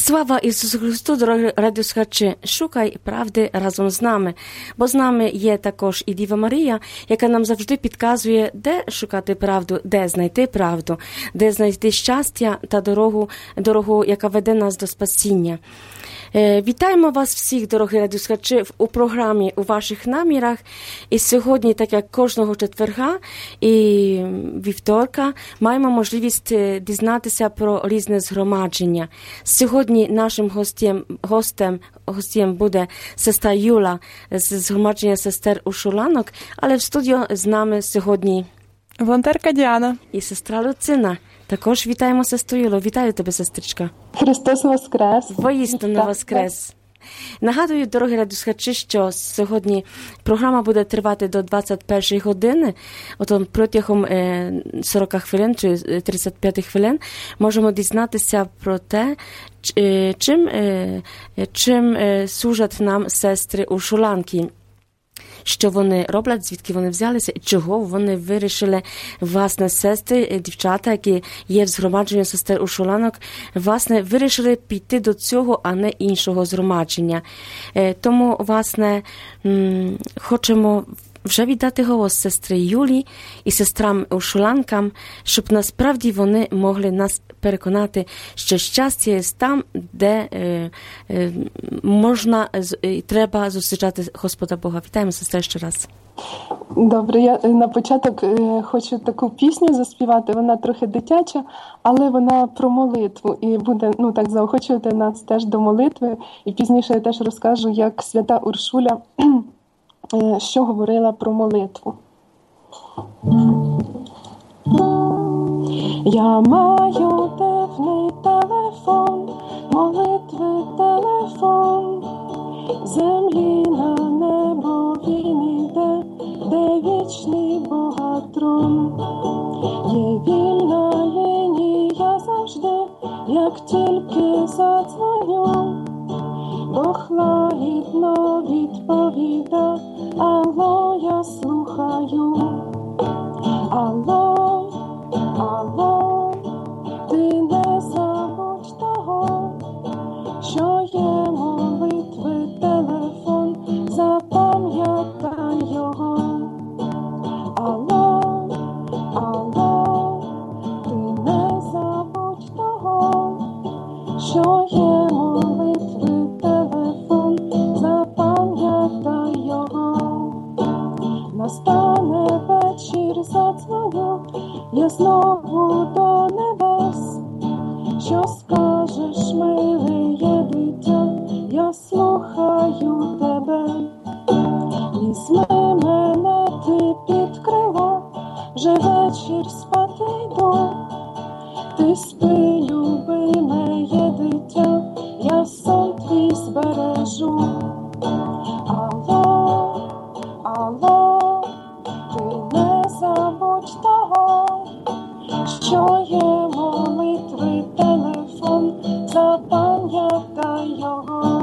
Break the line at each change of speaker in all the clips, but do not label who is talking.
Слава Ісусу Христу, дорогі радіослухачі! Шукай правди разом з нами, бо з нами є також і Діва Марія, яка нам завжди підказує, де шукати правду, де знайти правду, де знайти щастя та дорогу, яка веде нас до спасіння. Вітаємо вас всіх, дорогі радіослухачі, у програмі «У ваших намірах». І сьогодні, так як кожного четверга і вівторка, маємо можливість дізнатися про різне згромадження. Сьогодні нашим гостем буде сестра Юла з згромадження сестер Уршуланок, але в студіо з нами сьогодні
волонтерка Діана
і сестра Люцина. Також вітаємо сестру Юлу. Вітаю тебе, сестричка.
Христос воскрес.
Воістину воскрес. Нагадую, дорогі радіослухачі, що сьогодні програма буде тривати до 21 години. От протягом 40 хвилин чи 35 хвилин можемо дізнатися про те, чим служать нам сестри Уршуланки. Що вони роблять, звідки вони взялися і чого вони вирішили, власне, сестри, дівчата, які є в згромадженні сестер Уршуланок, власне, вирішили піти до цього, а не іншого згромадження. Тому, власне, хочемо вже віддати голос сестри Юлі і сестрам Уршуланкам, щоб насправді вони могли нас переконати, що щастя є там, де можна і треба зустрічати Господа Бога. Вітаємо, сестри, ще раз.
Добре, я на початок хочу таку пісню заспівати, вона трохи дитяча, але вона про молитву і буде, так заохочувати нас теж до молитви. І пізніше я теж розкажу, як свята Уршуля що говорила про молитву. Я маю дивний телефон, молитви телефон, землі на небо він іде, де вічний Бога трон. Є вільна лінія завжди, як тільки задзвоню, Бог лагідно відповіда, алло, я слухаю. Алло, алло, ти не забудь того, що є молитви телефон, запам'ятай його. Алло, алло, ти не забудь того, що є молитви телефон, запам'ятай його. Настане вечір, задзвоню, я знову до небес. Що скажеш, миле дитя, я слухаю тебе. Візьми мене ти під крило, вже вечір спати йду. Ти спи, любиме дитя, я сон твій збережу. Алло, алло, ти не забудь того, що є молитви телефон, запам'ятай його.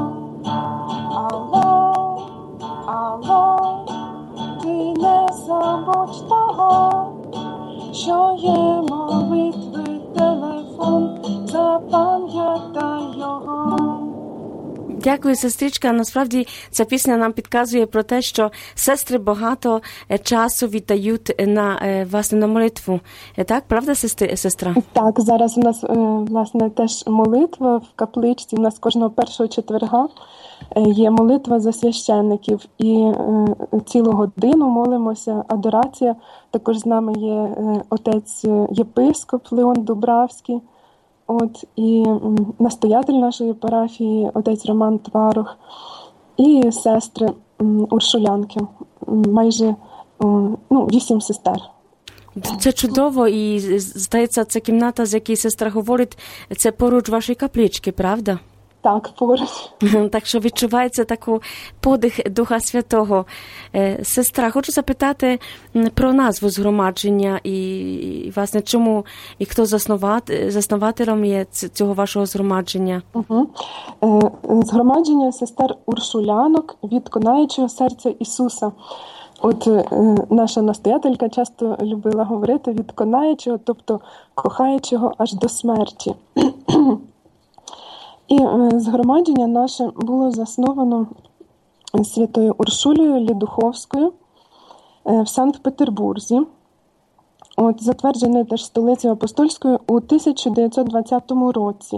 Алло, алло, ти не забудь того, що є молитви телефон, запам'ятай його.
Дякую, сестричка. Насправді, ця пісня нам підказує про те, що сестри багато часу віддають на молитву. Так, правда, сестра?
Так, зараз у нас, власне, теж молитва в капличці. У нас кожного першого четверга є молитва за священників. І цілу годину молимося, адорація. Також з нами є отець єпископ Леон Дубравський. І настоятель нашої парафії, отець Роман Тварох, і сестри Уршулянки, майже 8 сестер.
Це чудово, і, здається, ця кімната, з якої сестра говорить, це поруч вашої каплички, правда?
Так, поруч.
Так що відчувається такий подих Духа Святого. Сестра, хочу запитати про назву згромадження і власне, чому і хто заснователем є цього вашого згромадження?
Згромадження сестер Уршулянок від конаючого серця Ісуса. Наша настоятелька часто любила говорити від конаючого, тобто кохаючого аж до смерті. І згромадження наше було засновано святою Уршулею Лідуховською в Санкт-Петербурзі. Затверджений теж столицею апостольською у 1920 році.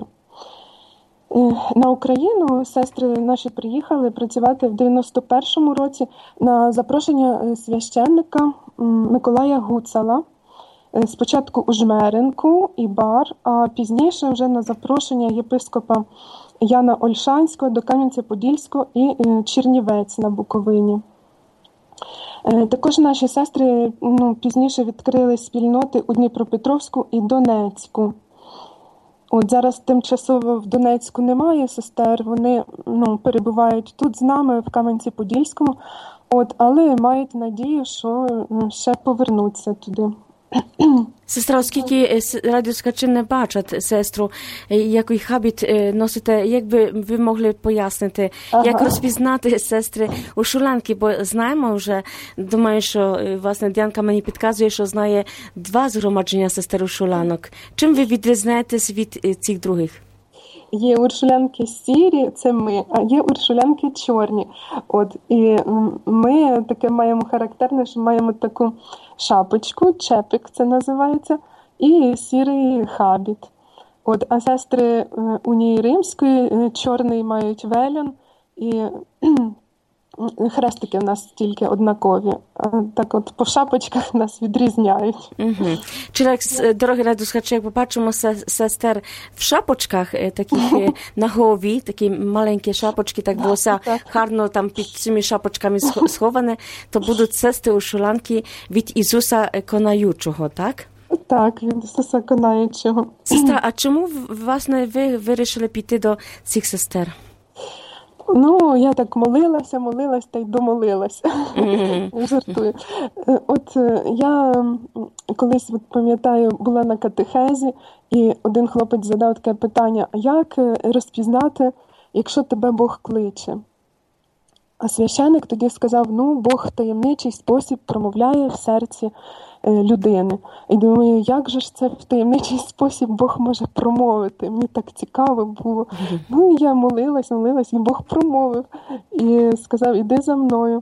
На Україну сестри наші приїхали працювати в 91-му році на запрошення священника Миколая Гуцала. Спочатку у Жмеринку і Бар, а пізніше вже на запрошення єпископа Яна Ольшанського до Кам'янця-Подільського і Чернівець на Буковині. Також наші сестри пізніше відкрили спільноти у Дніпропетровську і Донецьку. Зараз тимчасово в Донецьку немає сестер, вони перебувають тут з нами в Кам'янці-Подільському, але мають надію, що ще повернуться туди.
Сестра, оскільки радіослухачі не бачать сестру, який хабіт носите, як би ви могли пояснити, як розпізнати сестри Уршулянки, бо знаємо вже, думаю, що, власне, Діанка мені підказує, що знає 2 згромадження сестер Уршулянок. Чим ви відрізняєтесь від цих других?
Є уршулянки сірі, це ми, а є уршулянки чорні. І ми таке маємо характерне, що маємо таку шапочку, чепик це називається, і сірий хабіт. А сестри Унії Римської чорний мають вельон, і хрестики в нас тільки однакові. Так по шапочках нас відрізняють.
Угу. Чи, дорогі радіослухачі, як побачимо сестер в шапочках, таких на голові, такі маленькі шапочки, так волосся гарно там під цими шапочками сховане, то будуть сестри Уршулянки від Ісуса Конаючого, так?
Так, від Ісуса Конаючого.
Сестра, а чому, власне, ви вирішили піти до цих сестер?
Я так молилася та й домолилася. Жартую. Я колись, пам'ятаю, була на катехезі, і один хлопець задав таке питання: а як розпізнати, якщо тебе Бог кличе? А священик тоді сказав: Бог в таємничий спосіб промовляє в серці людини. І думаю, як же ж це в таємничий спосіб Бог може промовити? Мені так цікаво було. Я молилась, і Бог промовив. І сказав: іди за мною.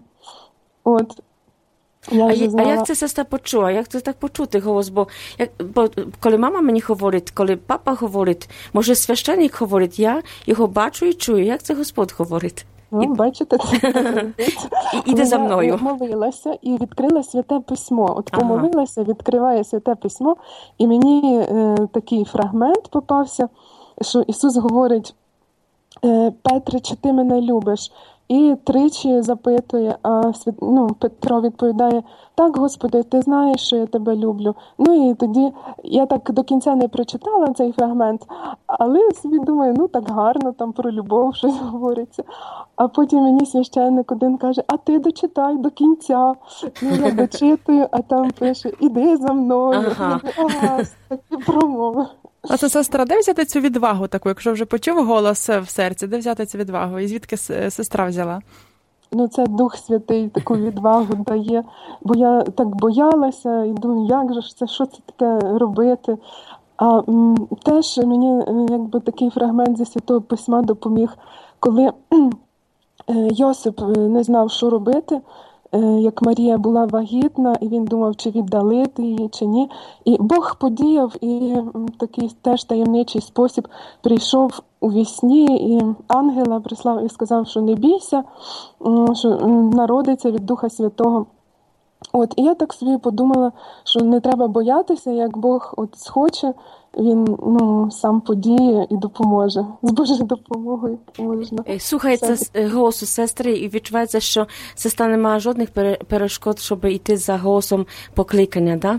А як це сестра почула? Як це так почути голос? Бо коли мама мені говорить, коли папа говорить, може священник говорить, я його бачу і чую. Як це Господь говорить?
Бачите,
іде за мною.
Я молилася і відкрила Святе Письмо. Помолилася, відкриває Святе Письмо, і мені такий фрагмент попався, що Ісус говорить: Петре, чи ти мене любиш? І тричі запитує, а Петро відповідає: так, Господи, ти знаєш, що я тебе люблю. І тоді я так до кінця не прочитала цей фрагмент, але собі думаю, так гарно там про любов щось говориться. А потім мені священник один каже: а ти дочитай до кінця. Я дочитую, а там пише: іди за мною. Такі промови.
А це, сестра, де взяти цю відвагу таку, якщо вже почув голос в серці, де взяти цю відвагу? І звідки сестра взяла?
Це Дух Святий таку відвагу дає, бо я так боялася і думаю, як же ж це, що це таке робити? А теж мені такий фрагмент зі Святого Письма допоміг, коли Йосип не знав, що робити, як Марія була вагітна, і він думав, чи віддалити її, чи ні. І Бог подіяв, і такий теж таємничий спосіб прийшов у вісні, і ангела прислав і сказав, що не бійся, що народиться від Духа Святого. І я так собі подумала, що не треба боятися, як Бог схоче, він сам подіє і допоможе. З Божою допомогою можна.
Слухається голосу сестри і відчувається, що сестра не має жодних перешкод, щоб йти за голосом покликання, так?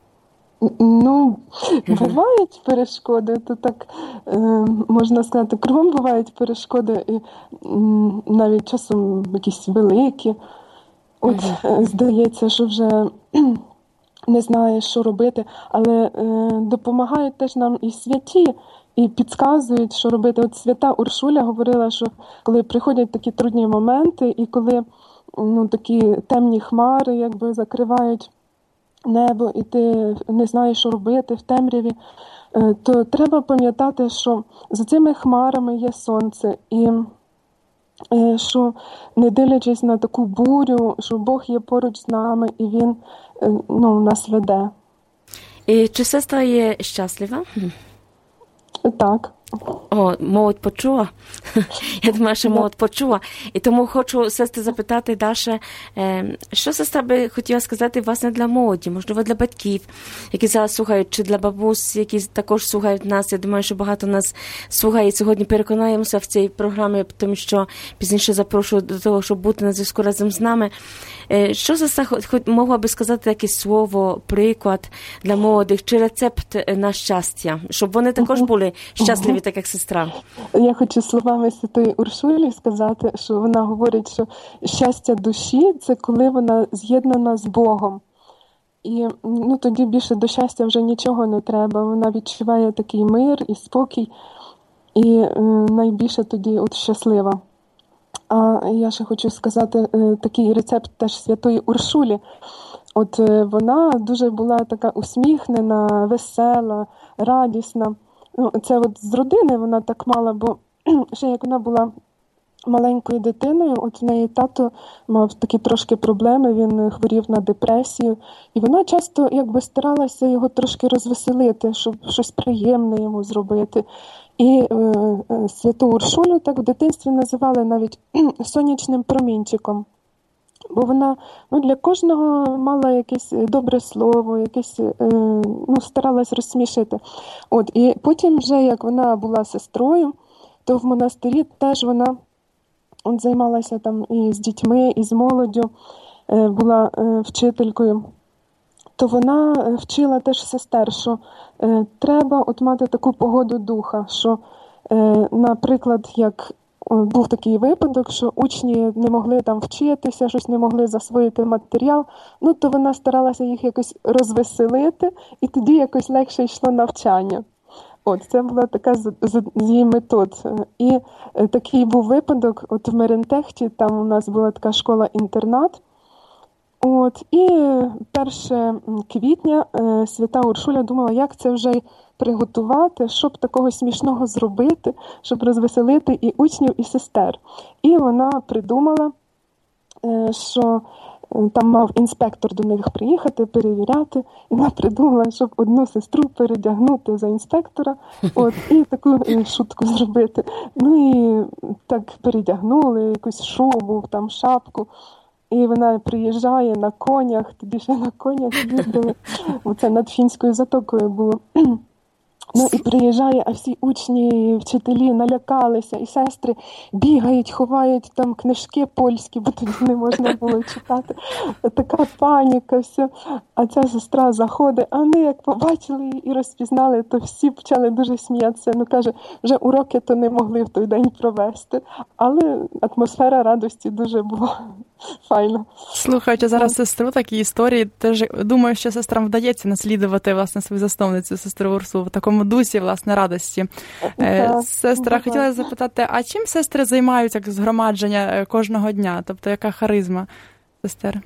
Бувають перешкоди, то так можна сказати, кругом бувають перешкоди, і навіть часом якісь великі. Здається, що вже не знаєш, що робити, але допомагають теж нам і святі, і підказують, що робити. Свята Уршуля говорила, що коли приходять такі трудні моменти, і коли такі темні хмари закривають небо, і ти не знаєш, що робити в темряві, то треба пам'ятати, що за цими хмарами є сонце, і що, не дивлячись на таку бурю, що Бог є поруч з нами, і Він нас веде.
І чи сестра є щаслива?
Так.
О, молодь почула. Я думаю, що молодь почула. І тому хочу сестри запитати, Даша, що сестра би хотіла сказати, власне, для молоді, можливо, для батьків, які зараз слухають, чи для бабусь, які також слухають нас. Я думаю, що багато нас слухає. Сьогодні переконаємося в цій програмі, тому що пізніше запрошую до того, щоб бути на зв'язку разом з нами. Що сестра могла би сказати якесь слово, приклад для молодих, чи рецепт на щастя, щоб вони також були щасливі, так як сестра?
Я хочу словами святої Урсулі сказати, що вона говорить, що щастя душі – це коли вона з'єднана з Богом. І тоді більше до щастя вже нічого не треба. Вона відчуває такий мир і спокій, і найбільше тоді щаслива. А я ще хочу сказати такий рецепт теж святої Урсулі. Вона дуже була така усміхнена, весела, радісна. Це з родини вона так мала, бо ще як вона була маленькою дитиною, в неї тато мав такі трошки проблеми, він хворів на депресію. І вона часто старалася його трошки розвеселити, щоб щось приємне йому зробити. І святу Урсулю так в дитинстві називали навіть сонячним промінчиком. Бо вона для кожного мала якесь добре слово, якесь, старалась розсмішити. І потім вже, як вона була сестрою, то в монастирі теж вона займалася там і з дітьми, і з молоддю, була вчителькою. То вона вчила теж сестер, що треба мати таку погоду духа, що, наприклад, як був такий випадок, що учні не могли там вчитися, щось не могли засвоїти матеріал, то вона старалася їх якось розвеселити, і тоді якось легше йшло навчання. Це була така з її метод. І такий був випадок, в Мерентехті, там у нас була така школа-інтернат, і 1 квітня свята Уршуля думала, як це вже приготувати, щоб такого смішного зробити, щоб розвеселити і учнів, і сестер. І вона придумала, що там мав інспектор до них приїхати, перевіряти. І вона придумала, щоб одну сестру передягнути за інспектора, і таку шутку зробити. І так передягнули, якусь шубу, там шапку. І вона приїжджає на конях, тоді ще на конях їздили. Це над Фінською затокою було. І приїжджає, а всі учні і вчителі налякалися, і сестри бігають, ховають там книжки польські, бо тоді не можна було читати. Така паніка, все. А ця сестра заходить, а вони як побачили її і розпізнали, то всі почали дуже сміятися. Каже, вже уроки то не могли в той день провести, але атмосфера радості дуже була файна.
Слухаючи зараз сестру, такі історії, теж думаю, що сестрам вдається наслідувати, власне, свою засновницю, сестру Урсулу, в такому дусі, власне, радості. Сестра, хотіла запитати, а чим сестри займаються як згромадження кожного дня? Тобто, яка харизма сестер?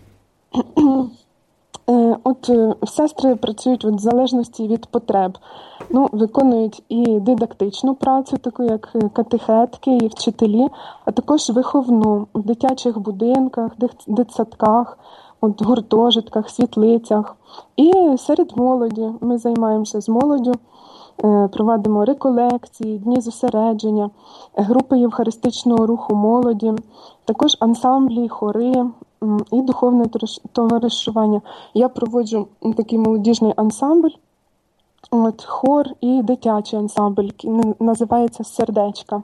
Сестри працюють в залежності від потреб. Виконують і дидактичну працю, таку як катехетки і вчителі, а також виховну в дитячих будинках, дитсадках, гуртожитках, світлицях. І серед молоді ми займаємося з молоддю, проводимо реколекції, дні зосередження, групи євхаристичного руху молоді, також ансамблі, хори і духовне товаришування. Я проводжу такий молодіжний ансамбль, хор і дитячий ансамбль, який називається «Сердечка».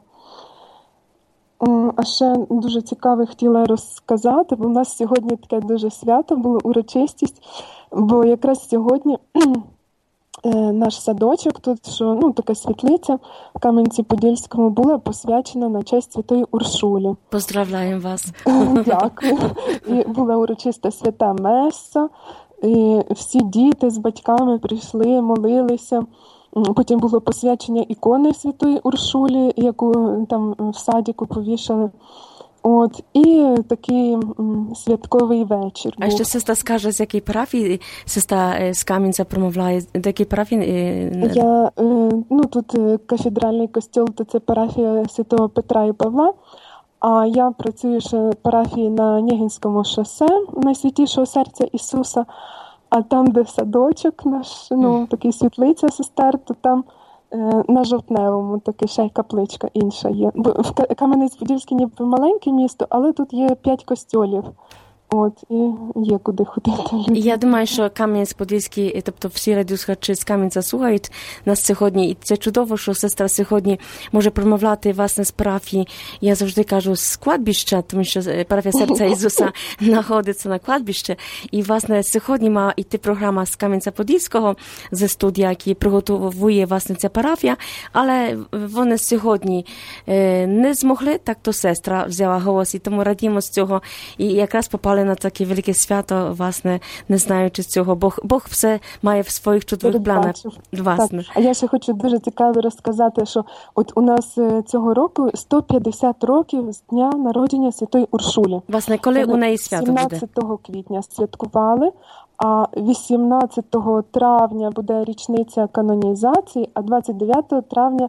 А ще дуже цікаве хотіла розказати, бо в нас сьогодні таке дуже свято було, урочистість, бо якраз сьогодні наш садочок, тут що, така світлиця в Кам'янці-Подільському була посвячена на честь святої Уршулі.
Поздравляємо вас.
Дякую. І була урочиста свята меса, і всі діти з батьками прийшли, молилися. Потім було посвячення ікони святої Уршулі, яку там в садіку повішали. От, і такий святковий вечір був.
А ще сестра скаже, з якої парафії сестра з Кам'янця промовляє, до якої парафії?
Я, тут кафедральний костьол, то це парафія Святого Петра і Павла, а я працюю ще в парафії на Нєгінському шосе, Найсвятішого серця Ісуса, а там, де садочок наш, такий світлиця сестер, то там на Жовтневому таке ще й капличка інша є. Бо в Кам'янець-Подільський ніби маленьке місто, але тут є 5 костьолів. От, і є куди ходити.
Я думаю, що Кам'янець-Подільський, тобто всі радіослухачі з Кам'янця слухають нас сьогодні. І це чудово, що сестра сьогодні може промовляти власне з парафії. Я завжди кажу з кладбища, тому що парафія серця Ісуса знаходиться на кладбищі. І власне сьогодні має йти програма з Кам'янця-Подільського, зі студія, які приготовує власне ця парафія. Але вони сьогодні не змогли, так то сестра взяла голос. І тому радімо з цього. І якраз попали на таке велике свято, власне, не знаючи цього. Бог все має в своїх чудових планах. Власне.
А я ще хочу дуже цікаво розказати, що от у нас цього року 150 років з дня народження Святої Уршулі.
Власне, коли у неї свято буде?
17 квітня святкували, а 18 травня буде річниця канонізації, а 29 травня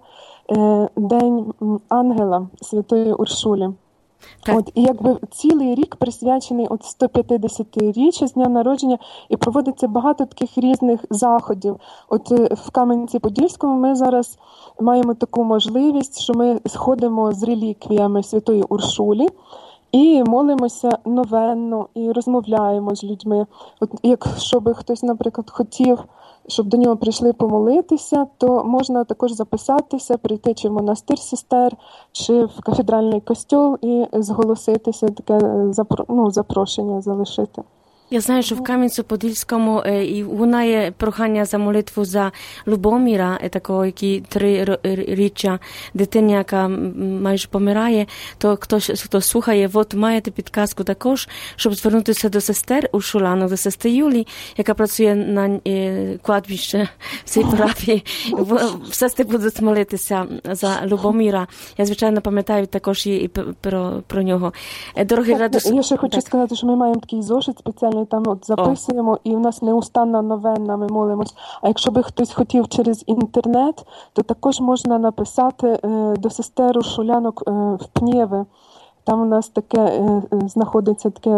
День ангела Святої Уршулі. От, і якби цілий рік присвячений 150-річчю з дня народження, і проводиться багато таких різних заходів. От в Кам'янці-Подільському ми зараз маємо таку можливість, що ми сходимо з реліквіями Святої Уршулі і молимося новенно, і розмовляємо з людьми. От якщо би хтось, наприклад, хотів, щоб до нього прийшли помолитися, то можна також записатися, прийти чи в монастир сестер, чи в кафедральний костьол і зголоситися, таке запрошення залишити.
Я знаю, що в Кам'янці-Подільському і лунає прохання за молитву за Любоміра, такого, який 3-річчя дитина, яка майже помирає, то хто слухає, от маєте підказку також, щоб звернутися до сестер Уршулянок, до сестри Юлії, яка працює на кладбищі в цій парафії. Сестри будуть молитися за Любоміра. Я, звичайно, пам'ятаю також і про нього. Дорогі
Я ще хочу сказати, що ми маємо такий зошит спеціальний, там записуємо, і у нас неустанна новенна, ми молимось. А якщо би хтось хотів через інтернет, то також можна написати до сестер Уршулянок в Пнєве. Там у нас знаходиться таке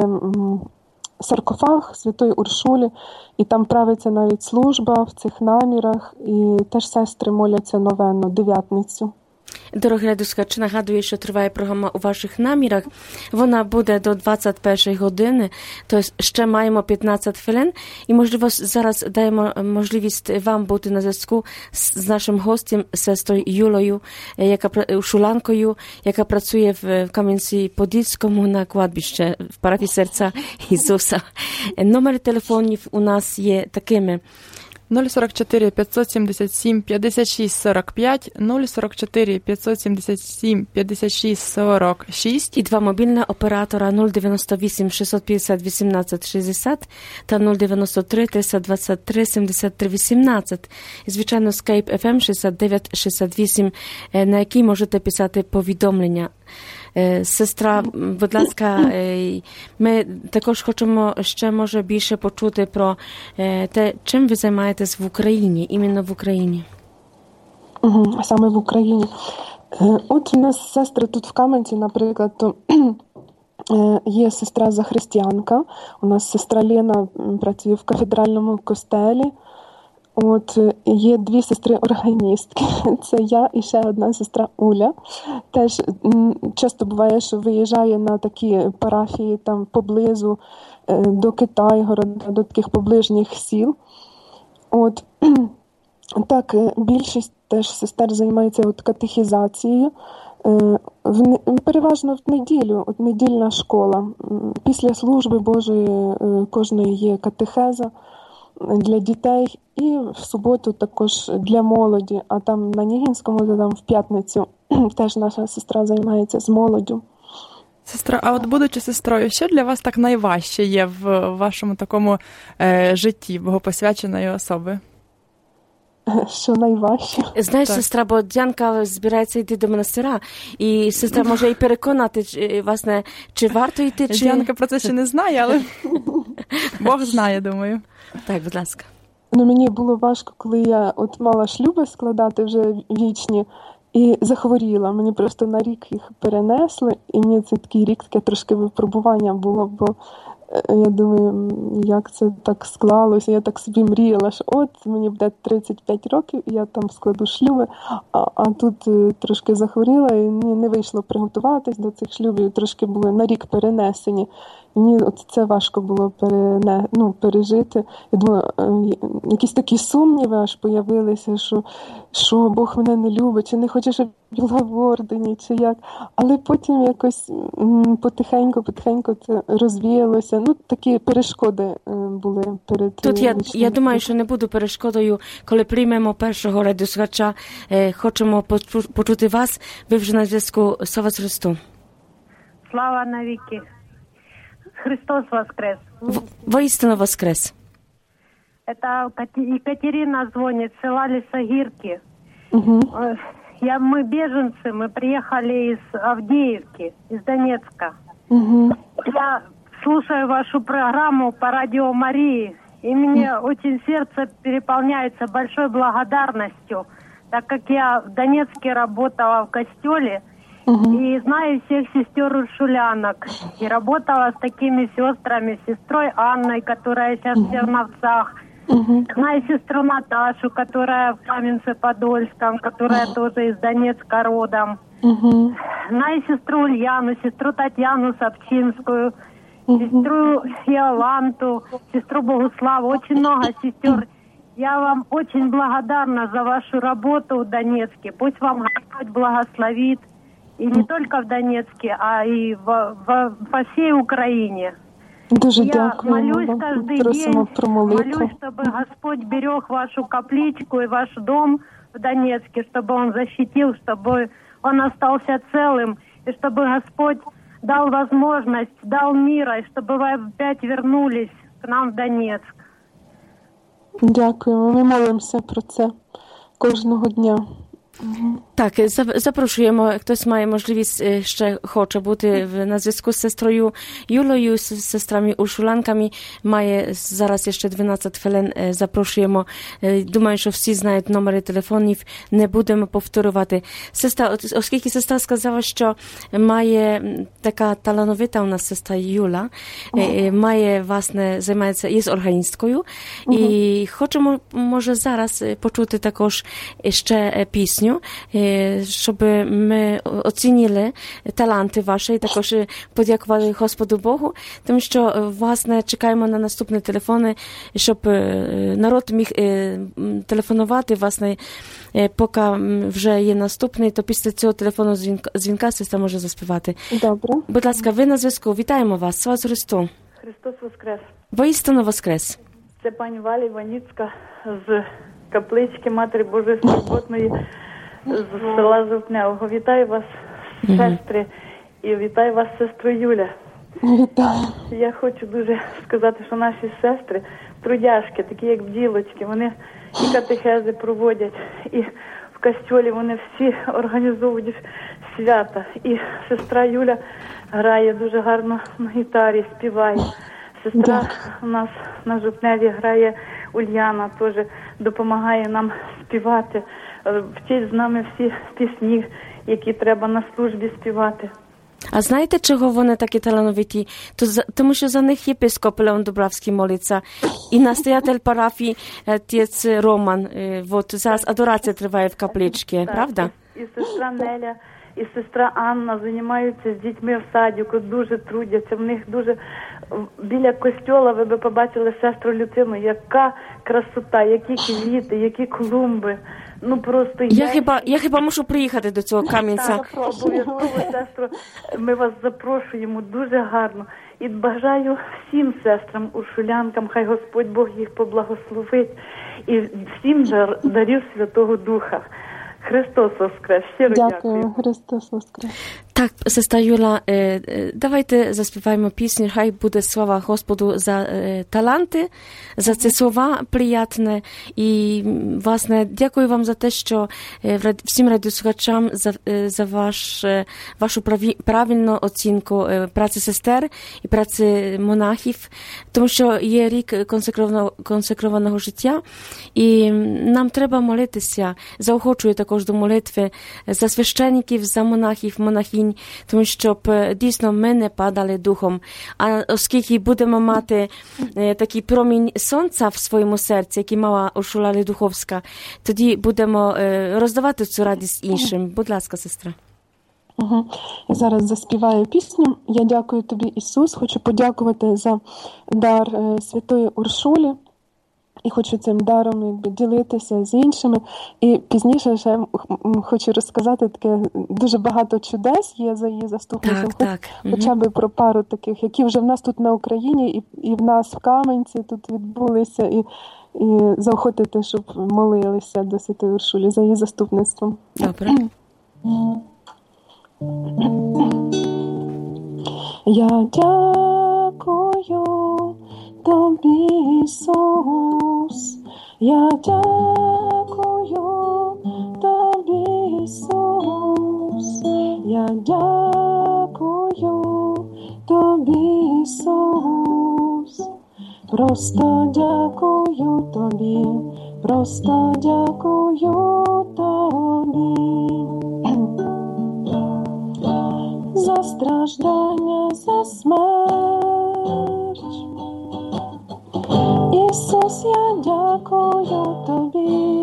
саркофаг Святої Уршулі, і там правиться навіть служба в цих намірах, і теж сестри моляться новенно, дев'ятницю.
Дорогі радіослухачі, нагадую, що триває програма «У ваших намірах». Вона буде до 21 години, тобто ще маємо 15 хвилин. І, можливо, зараз даємо можливість вам бути на зв'язку з нашим гостем, сестрою Юлою, Уршулянкою, яка працює в Кам'янці-Подільському на кладбищі в парафії серця Ісуса. Номери телефонів у нас є такими:
044 577 56 45, 044 577 56 46
і 2 мобільні оператора 098 650 18 60 та 093 323 73 18. І, звичайно, Skype FM 69 68, на який можете писати повідомлення. Сестра, будь ласка, ми також хочемо ще, може, більше почути про те, чим ви займаєтесь в Україні, іменно в Україні.
Саме в Україні. От у нас сестри тут в Кам'янці, наприклад, то є сестра захристиянка, у нас сестра Лена працює в кафедральному костелі. От, є 2 сестри-органістки, це я і ще одна сестра Уля. Теж часто буває, що виїжджає на такі парафії там поблизу, до Китайгорода, до таких поближніх сіл. От, так, більшість теж сестер займається катехізацією. Переважно в неділю, недільна школа. Після служби Божої кожної є катехеза для дітей, і в суботу також для молоді, а там на Нігінському, там в п'ятницю теж наша сестра займається з молоддю.
Сестра, а от будучи сестрою, що для вас так найважче є в вашому такому житті богопосвяченої особи?
що найважче.
Знаєш, сестра, бо Діанка збирається йти до монастира, і сестра може і переконати, власне, чи варто йти, чи...
Діанка про це ще не знає, але Бог знає, думаю.
Так, будь ласка.
Мені було важко, коли я мала шлюби складати вже вічні, і захворіла. Мені просто на рік їх перенесли, і мені це такий рік, таке трошки випробування було, бо я думаю, як це так склалося. Я так собі мріяла, що мені буде 35 років, і я там складу шлюби, а тут трошки захворіла, і не вийшло приготуватись до цих шлюбів, трошки були на рік перенесені. Мені це важко було пережити. Я думаю, якісь такі сумніви аж появилися, що Бог мене не любить, чи не хоче, щоб я була в ордені, чи як. Але потім якось потихеньку це розвіялося. Такі перешкоди були перед...
Тут я думаю, що не буду перешкодою, коли приймемо першого радіослухача, хочемо почути вас. Ви вже на зв'язку. Слава Христу.
Слава навіки. Христос воскрес.
Воистину воскрес.
Это Екатерина звонит, села Лесогирки.
Угу.
Мы беженцы, мы приехали из Авдеевки, из Донецка.
Угу.
Я слушаю вашу программу по радио Марии, и мне очень сердце переполняется большой благодарностью, так как я в Донецке работала в костеле, и знаю всех сестер уршулянок. И работала с такими сестрами, сестрой Анной, которая сейчас в Черновцах. Знаю сестру Наташу, которая в Каменце-Подольском, которая тоже из Донецка родом. Знаю сестру Ульяну, сестру Татьяну Собчинскую, сестру Иоланту, сестру Богуславу. Очень много сестер. Я вам очень благодарна за вашу работу в Донецке. Пусть вам Господь благословит. И не только в Донецке, а и по всей Украине.
Дуже
я
дякую.
Молюсь каждый день, молюсь, чтобы Господь берег вашу капличку и ваш дом в Донецке, чтобы Он защитил, чтобы он остался целым, и чтобы Господь дал возможность, дал мира, и чтобы вы опять вернулись к нам в Донецк.
Дякуємо. Ми молимося про це кожного дня.
Так, запрошуємо, хтось має можливість, ще хоче бути на зв'язку з сестрою Юлою, з сестрами Уршуланками, має зараз ще 12 хвилин, запрошуємо. Думаю, що всі знають номери телефонів, не будемо повторювати. Сестра, оскільки сестра сказала, що має така талановита у нас сестра Юла, має, власне, займається, є органісткою, і хочемо, може, зараз почути також ще пісню, щоб ми оцінили таланти ваші і також подякували Господу Богу, тому що, власне, чекаємо на наступні телефони, щоб народ міг телефонувати, власне, поки вже є наступний, то після цього телефону дзвінка сестра може заспівати.
Добре.
Будь ласка, ви на зв'язку. Вітаємо вас. Слава Христу.
Христос воскрес.
Воістину воскрес.
Це пані Валя Іваніцька з каплички Матері Божої Скорботної з села Жовтневого. Вітаю вас, сестри, і вітаю вас, сестру Юля.
Вітаю.
Я хочу дуже сказати, що наші сестри трудяшки, такі як бділочки, вони і катехези проводять, і в костьолі вони всі організовують свята. І сестра Юля грає дуже гарно на гітарі, співає. Сестра у нас на Жовтневі грає Ульяна, теж допомагає нам співати, вчить з нами всі пісні, які треба на службі співати.
А знаєте, чого вони такі талановиті? Тому що за них єпископ Леон Дубравський молиться. І настоятель парафії отець Роман. От зараз адорація триває в капличці, правда?
І сестра Неля, і сестра Анна займаються з дітьми в садіку, дуже трудяться. В них дуже біля костьола ви б побачили сестру Люцину, яка красота, які квіти, які клумби. Ну просто
я хіба мушу приїхати до цього Кам'янця.
Так, обов'язково, сестро, ми вас запрошуємо дуже гарно. І бажаю всім сестрам, уршулянкам, хай Господь Бог їх поблагословить. І всім дарів Святого Духа. Христос воскрес. Щиро дякую.
Христос воскрес.
Так, сестра Юла, давайте заспіваємо пісню «Хай буде слава Господу» за таланти, за ці слова приятне. І, власне, дякую вам за те, що всім радіослухачам за вашу правильну оцінку праці сестер і праці монахів, тому що є рік консекрованого життя, і нам треба молитися. Заохочую також до молитви за священників, за монахів, монахинь, тому щоб дійсно ми не падали духом. А оскільки будемо мати такий промінь сонця в своєму серці, який мала Уршула Ледуховська, тоді будемо роздавати цю радість іншим. Будь ласка, сестра.
Я зараз заспіваю пісню. Я дякую тобі, Ісус. Хочу подякувати за дар святої Уршулі. І хочу цим даром ділитися з іншими. І пізніше ще хочу розказати таке, дуже багато чудес є за її заступництвом. Хоча б про пару таких, які вже в нас тут на Україні, і в нас в Кам'янці тут відбулися, і заохотити, щоб молилися до святої Уршулі за її заступництвом.
Добре.
Я дякую тобі, Ісус, я дякую тобі, Ісус, я дякую тобі, Ісус, просто дякую тобі, просто дякую тобі. За страждання, за смерть. Ісус, я дякую тобі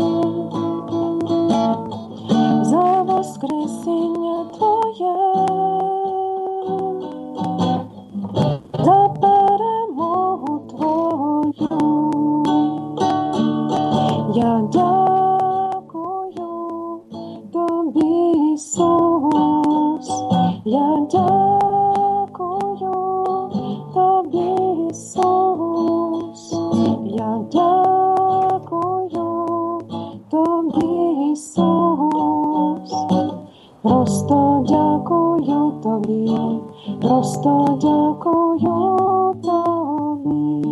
за воскресіння твоє, за перемогу твою. Я дякую тобі, Ісус, я дякую тобі, Ісус, я дякую тобі, Ісус, просто дякую тобі, просто дякую тобі.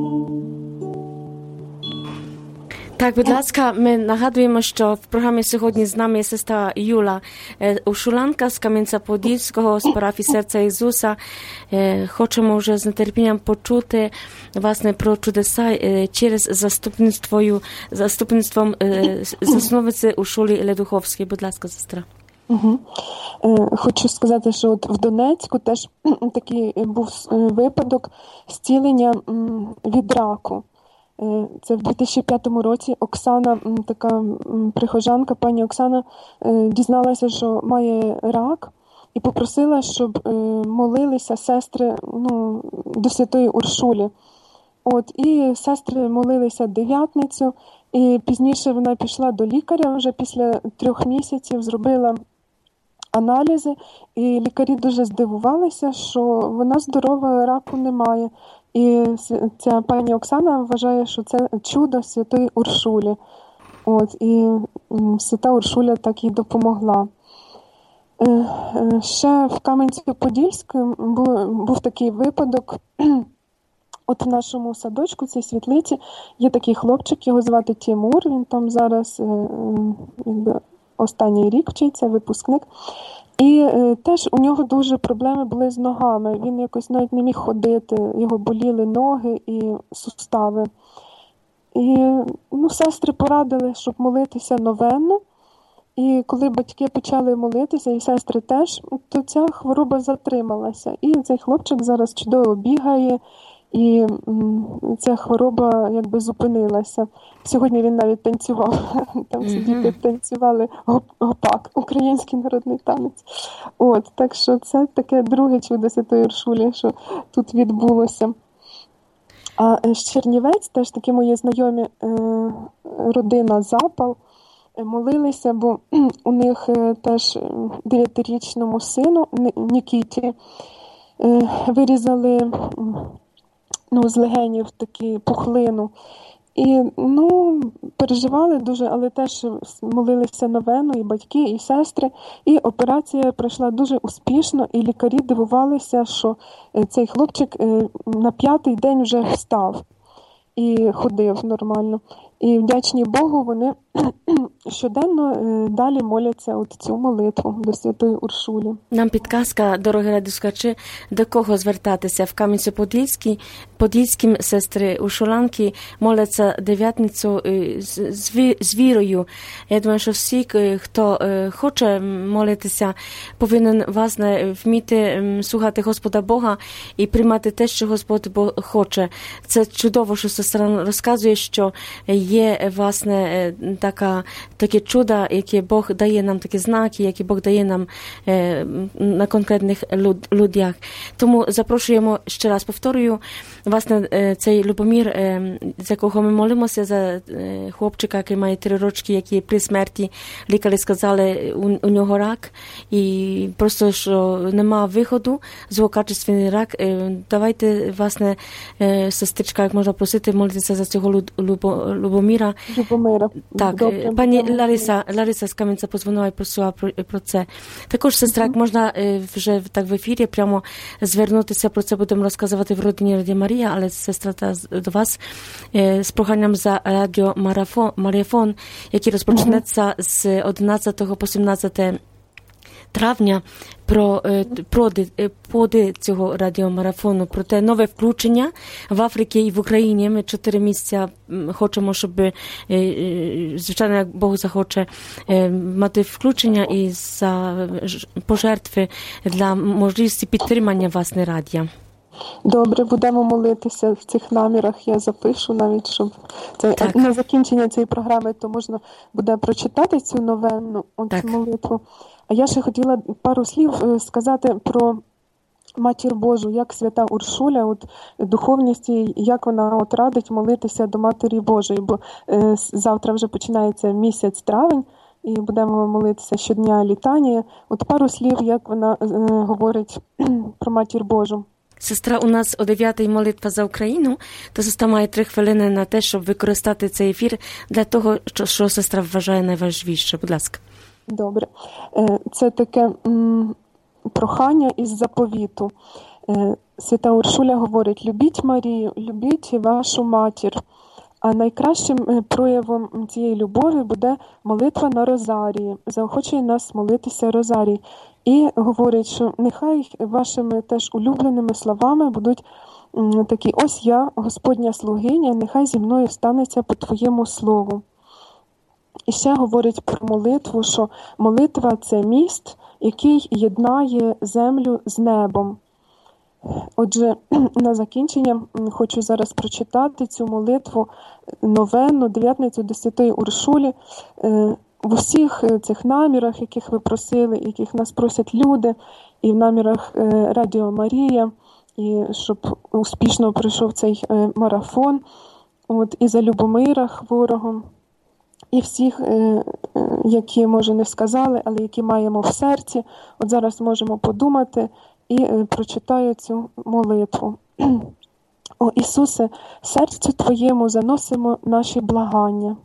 Так, будь ласка, ми нагадуємо, що в програмі сьогодні з нами є сестра Юла Уршуланка з Кам'янця-Подільського, з парафії Серця Ісуса. Хочемо вже з нетерпінням почути, власне, про чудеса через заступництвом засновниці Уршулі Ледуховської. Будь ласка, сестра.
Хочу сказати, що от в Донецьку теж такий був випадок зцілення від раку. Це в 2005 році Оксана, така прихожанка, пані Оксана, дізналася, що має рак, і попросила, щоб молилися сестри до святої Уршулі. І сестри молилися дев'ятницю, і пізніше вона пішла до лікаря, вже після 3 місяців зробила аналізи, і лікарі дуже здивувалися, що вона здорова, раку немає. І ця пані Оксана вважає, що це чудо святої Уршулі. І свята Уршуля так їй допомогла. Ще в Кам'янці-Подільському був такий випадок. В нашому садочку, цій світлиці, є такий хлопчик, його звати Тимур, він там зараз останній рік вчиться, випускник. І теж у нього дуже проблеми були з ногами. Він якось навіть не міг ходити, його боліли ноги і сустави. І сестри порадили, щоб молитися новенну. І коли батьки почали молитися, і сестри теж, то ця хвороба затрималася. І цей хлопчик зараз чудово бігає, і ця хвороба зупинилася. Сьогодні він навіть танцював. Там всі діти танцювали гопак, український народний танець. Так що це таке друге чудо святої Уршулі, що тут відбулося. А з Чернівець, теж такі мої знайомі, родина Запал, молилися, бо у них теж 9-річному сину Нікіті вирізали з легенів таку пухлину. І, переживали дуже, але теж молилися новену, і батьки, і сестри. І операція пройшла дуже успішно, і лікарі дивувалися, що цей хлопчик на 5-й день вже встав і ходив нормально. І вдячні Богу, вони щоденно далі моляться от цю молитву до Святої Уршулі.
Нам підказка, дорогі радіослухачі, до кого звертатися. В Кам'янці-Подільському сестри Уршуланки моляться дев'ятницю з вірою. Я думаю, що всі, хто хоче молитися, повинен, власне, вміти слухати Господа Бога і приймати те, що Господь Бог хоче. Це чудово, що сестра розказує, що є, власне, такі чуда, які Бог дає нам, такі знаки, які Бог дає нам на конкретних людях. Тому запрошуємо, ще раз повторюю, власне, цей Любомир, з якого ми молимося, за хлопчика, який має 3 рочки, який при смерті, лікарі сказали, у нього рак, і просто, що нема виходу, злокачественний рак. Давайте, власне, сестричка, як можна просити, молитися за цього Любомира. Так, добре. Пані Лариса з Кам'янця подзвонила і просила про це. Також, сестра, як можна вже так в ефірі прямо звернутися, про це будемо розказувати в родині Радіо Марія, але сестра до вас з проханням за радіо Марафон, який розпочнеться з 11 по 17 травня, про поди цього радіомарафону, про те нове включення в Африці і в Україні. Ми 4 місяці хочемо, щоб, звичайно, як Бог захоче, мати включення і за пожертви для можливості підтримання, власне, радіо.
Добре, будемо молитися в цих намірах. Я запишу навіть, щоб це на закінчення цієї програми, то можна буде прочитати цю новенну молитву. А я ще хотіла пару слів сказати про Матір Божу, як свята Уршуля, от духовність, як вона радить молитися до Матері Божої, бо завтра вже починається місяць травень, і будемо молитися щодня літання. От пару слів, як вона говорить про Матір Божу.
Сестра, у нас о 9-й молитва за Україну, то сестра має 3 хвилини на те, щоб використати цей ефір для того, що сестра вважає найважливіше. Будь ласка.
Добре. Це таке прохання із заповіту. Свята Уршуля говорить: любіть Марію, любіть вашу матір. А найкращим проявом цієї любові буде молитва на Розарії. Заохочує нас молитися Розарій. І говорить, що нехай вашими теж улюбленими словами будуть такі: ось я, Господня слугиня, нехай зі мною станеться по твоєму слову. І ще говорить про молитву, що молитва – це міст, який єднає землю з небом. Отже, на закінчення хочу зараз прочитати цю молитву новенну, дев'ятницю до Святої Уршулі, в усіх цих намірах, яких ви просили, яких нас просять люди, і в намірах Радіо Марія, і щоб успішно пройшов цей марафон, і за Любомира хворого, і всіх, які, може, не сказали, але які маємо в серці. От зараз можемо подумати і прочитаю цю молитву. О Ісусе, серцю Твоєму заносимо наші благання.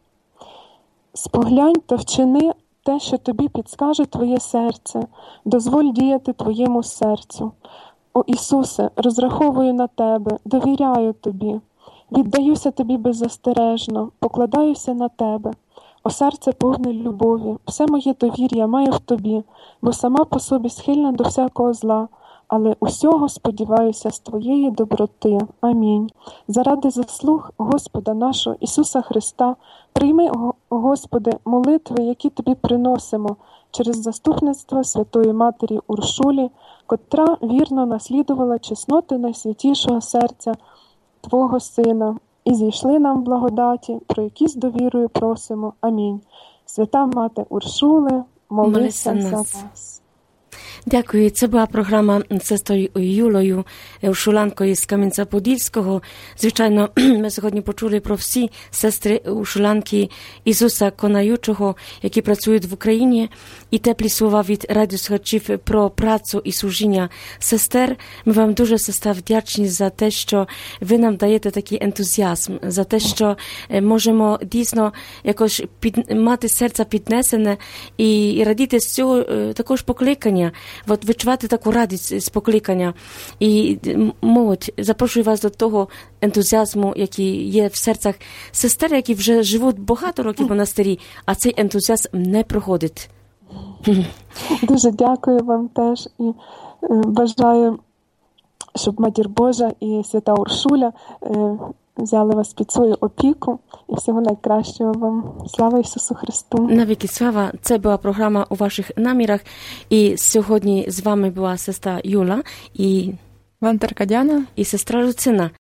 Споглянь та вчини те, що Тобі підскаже Твоє серце. Дозволь діяти Твоєму серцю. О Ісусе, розраховую на Тебе, довіряю Тобі. Віддаюся Тобі беззастережно, покладаюся на Тебе. О серце повне любові, все моє довір'я маю в Тобі, бо сама по собі схильна до всякого зла, але усього сподіваюся з Твоєї доброти. Амінь. Заради заслуг Господа нашого Ісуса Христа, прийми, Господи, молитви, які Тобі приносимо через заступництво Святої Матері Уршулі, котра вірно наслідувала чесноти найсвятішого серця Твого Сина, і зійшли нам благодаті, про які з довірою просимо. Амінь. Свята Мати Уршуле, молися за нас.
Дякую. Це була програма з сестрою Юлою, ушуланкою з Кам'янця-Подільського. Звичайно, ми сьогодні почули про всі сестри ушуланки Ісуса Конаючого, які працюють в Україні, і теплі слова від радіослухачів про працю і служіння сестер. Ми вам дуже, сестра, вдячні за те, що ви нам даєте такий ентузіазм, за те, що можемо дійсно якось мати серце піднесене і радіти з цього також покликання, от відчувати таку радість з покликання. І молодь, запрошую вас до того ентузіазму, який є в серцях сестер, які вже живуть багато років в монастирі, а цей ентузіазм не проходить.
Дуже дякую вам теж і бажаю, щоб Матір Божа і Свята Уршуля взяли вас під свою опіку, і всього найкращого вам. Слава Ісусу Христу!
Навіки слава! Це була програма «У ваших намірах», і сьогодні з вами була сестра Юла і
Вантерка Діана
і сестра Люцина.